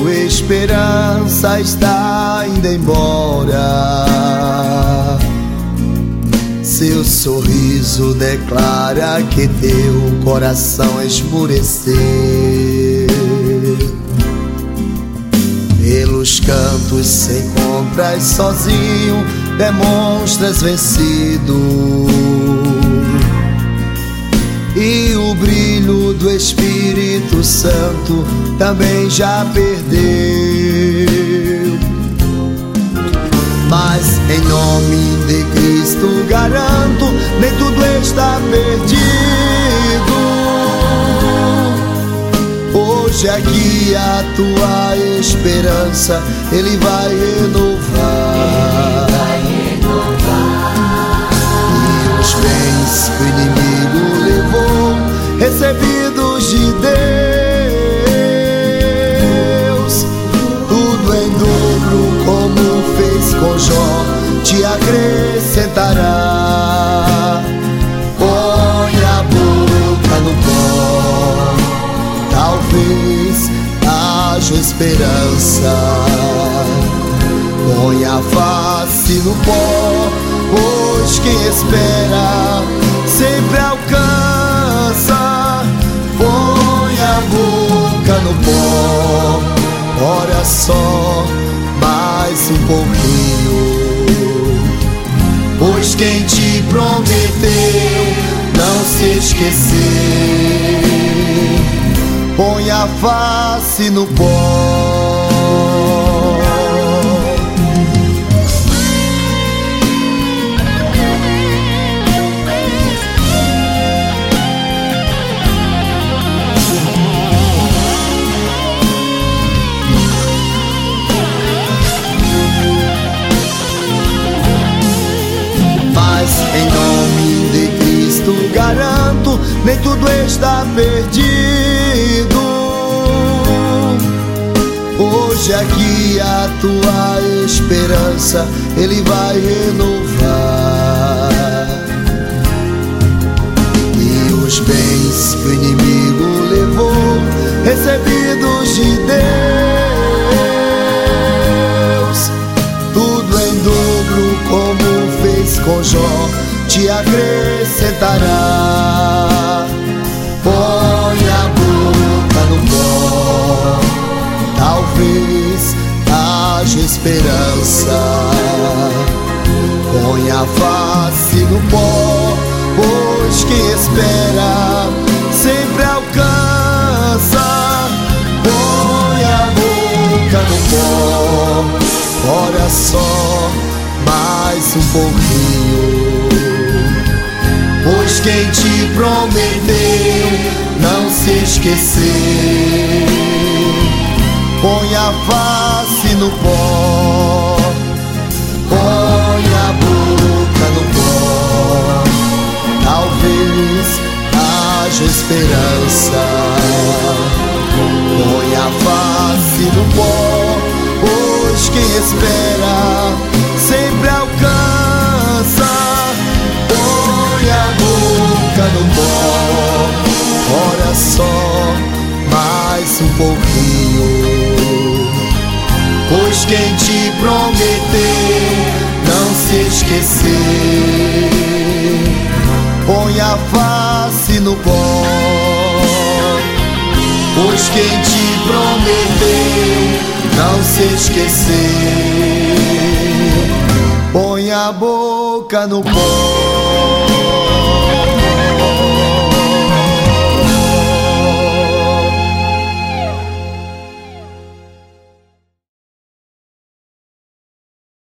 tua esperança está indo embora. Seu sorriso declara que teu coração esmureceu. Pelos cantos se encontras sozinho, demonstras vencido. E o brilho do Espírito Santo também já perdeu. Mas em nome de Cristo garanto, nem tudo está perdido. Hoje aqui a tua esperança Ele vai renovar. E os bens que o inimigo levou, recebidos de Deus, tudo em dobro como fez com Jó, te acrescentará. Põe a boca no pó, talvez haja esperança. Põe a face no pó, pois quem espera sempre alcança. Põe a boca no pó, ora só mais um pouquinho, pois quem te prometeu não se esqueceu. Põe a face no pó. Em nome de Cristo garanto, nem tudo está perdido. Hoje aqui a tua esperança Ele vai renovar. E os bens que o inimigo levou, recebidos de Deus, tudo em dobro como fez com Jó, te acrescentará. Põe a boca no pó, talvez haja esperança. Põe a face no pó, pois quem espera sempre alcança. Põe a boca no pó, ora só mais um pouquinho, pois quem te prometeu não se esqueceu. Põe a face no pó, põe a boca no pó, talvez haja esperança. Põe a face no pó, pois quem espera sempre alcança. Põe a boca no pó, ora só mais um pouquinho, pois quem te prometeu não se esqueceu. Põe a face no pó, pois quem te prometeu não se esqueceu. Põe a boca no pó.